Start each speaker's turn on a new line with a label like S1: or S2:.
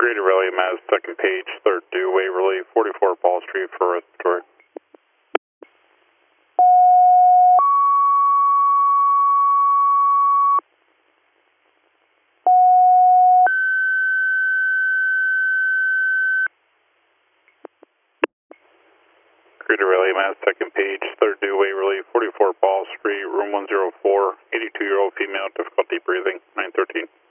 S1: Greater Rally Mass, second page, third due, Waverly, 44 Ball Street for respiratory. Greater Rally Mass, second page, third due, Waverly, 44 Ball Street, room 104, 82-year-old female, difficulty breathing, 913.